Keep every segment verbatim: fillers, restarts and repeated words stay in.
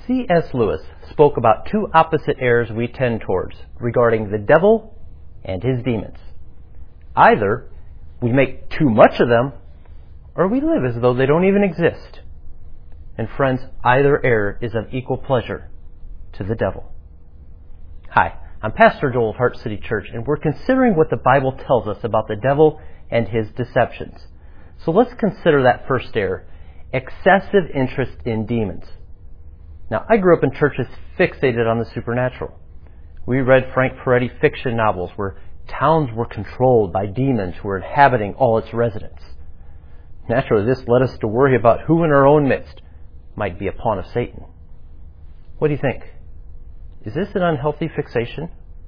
C S Lewis spoke about two opposite errors we tend towards regarding the devil and his demons. Either we make too much of them, or we live as though they don't even exist. And friends, either error is of equal pleasure to the devil. Hi, I'm Pastor Joel of Heart City Church, and we're considering what the Bible tells us about the devil and his deceptions. So let's consider that first error, excessive interest in demons. Now, I grew up in churches fixated on the supernatural. We read Frank Peretti fiction novels where towns were controlled by demons who were inhabiting all its residents. Naturally, this led us to worry about who in our own midst might be a pawn of Satan. What do you think? Is this an unhealthy fixation?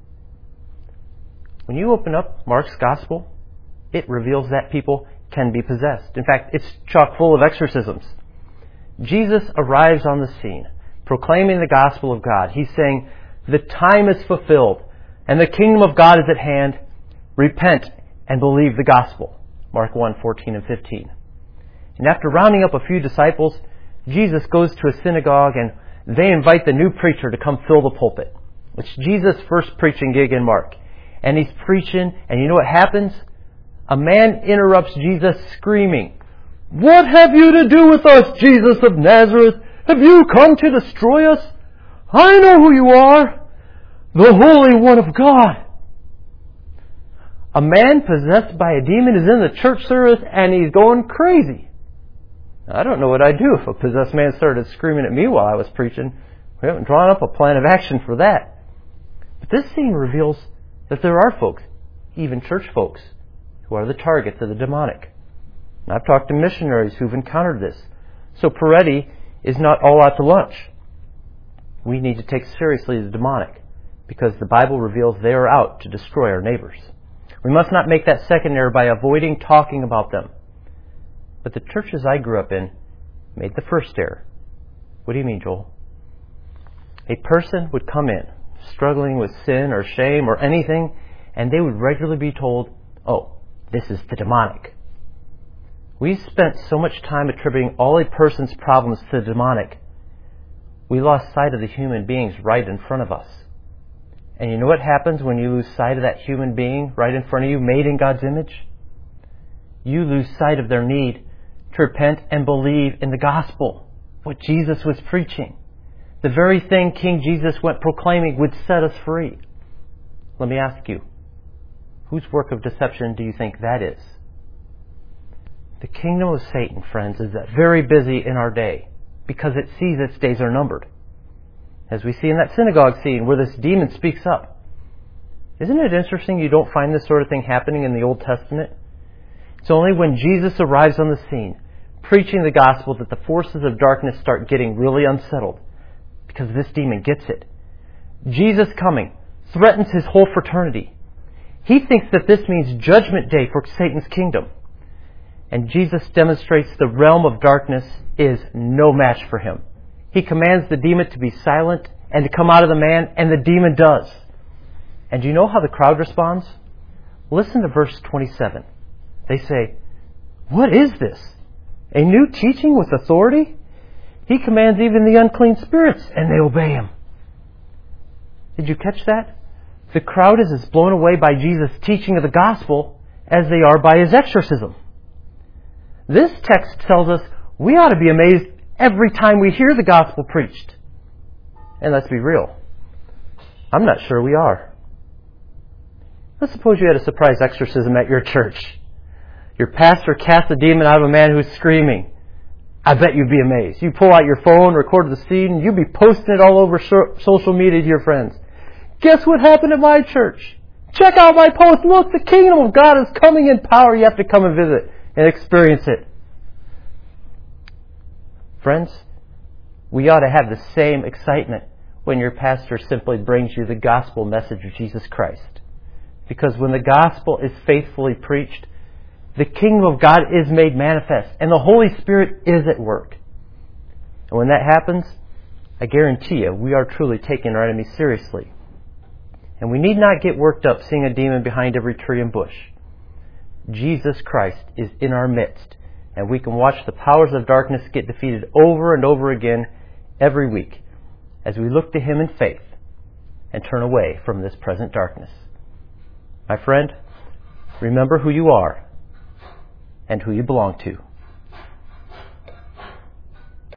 When you open up Mark's Gospel, it reveals that people can be possessed. In fact, it's chock full of exorcisms. Jesus arrives on the scene, proclaiming the gospel of God. He's saying, the time is fulfilled, and the kingdom of God is at hand. Repent and believe the gospel. Mark one, fourteen and fifteen. And after rounding up a few disciples, Jesus goes to a synagogue and they invite the new preacher to come fill the pulpit. It's Jesus' first preaching gig in Mark. And he's preaching, and you know what happens? A man interrupts Jesus screaming, "What have you to do with us, Jesus of Nazareth? Have you come to destroy us? I know who you are, the Holy One of God." A man possessed by a demon is in the church service and he's going crazy. I don't know what I'd do if a possessed man started screaming at me while I was preaching. We haven't drawn up a plan of action for that. But this scene reveals that there are folks, even church folks, who are the targets of the demonic. And I've talked to missionaries who've encountered this. So Peretti is not all out to lunch. We need to take seriously the demonic, because the Bible reveals they are out to destroy our neighbors. We must not make that second error by avoiding talking about them. But the churches I grew up in made the first error. What do you mean, Joel? A person would come in struggling with sin or shame or anything, and they would regularly be told, "Oh, this is the demonic." We spent so much time attributing all a person's problems to the demonic, we lost sight of the human beings right in front of us. And you know what happens when you lose sight of that human being right in front of you, made in God's image? You lose sight of their need to repent and believe in the gospel, what Jesus was preaching. The very thing King Jesus went proclaiming would set us free. Let me ask you, whose work of deception do you think that is? The kingdom of Satan, friends, is very busy in our day because it sees its days are numbered. As we see in that synagogue scene where this demon speaks up. Isn't it interesting you don't find this sort of thing happening in the Old Testament? It's only when Jesus arrives on the scene, preaching the gospel, that the forces of darkness start getting really unsettled, because this demon gets it. Jesus coming threatens his whole fraternity. He thinks that this means judgment day for Satan's kingdom. And Jesus demonstrates the realm of darkness is no match for him. He commands the demon to be silent and to come out of the man, and the demon does. And do you know how the crowd responds? Listen to verse twenty-seven. They say, "What is this? A new teaching with authority? He commands even the unclean spirits, and they obey him." Did you catch that? The crowd is as blown away by Jesus' teaching of the gospel as they are by his exorcism. This text tells us we ought to be amazed every time we hear the gospel preached. And let's be real, I'm not sure we are. Let's suppose you had a surprise exorcism at your church. Your pastor cast a demon out of a man who's screaming. I bet you'd be amazed. You pull out your phone, record the scene, and you'd be posting it all over social media to your friends. Guess what happened at my church? Check out my post. Look, the kingdom of God is coming in power. You have to come and visit and experience it. Friends, we ought to have the same excitement when your pastor simply brings you the gospel message of Jesus Christ. Because when the gospel is faithfully preached, the kingdom of God is made manifest, and the Holy Spirit is at work. And when that happens, I guarantee you, we are truly taking our enemy seriously. And we need not get worked up seeing a demon behind every tree and bush. Jesus Christ is in our midst, and we can watch the powers of darkness get defeated over and over again every week. as we look to Him in faith and turn away from this present darkness. My friend, remember who you are and who you belong to.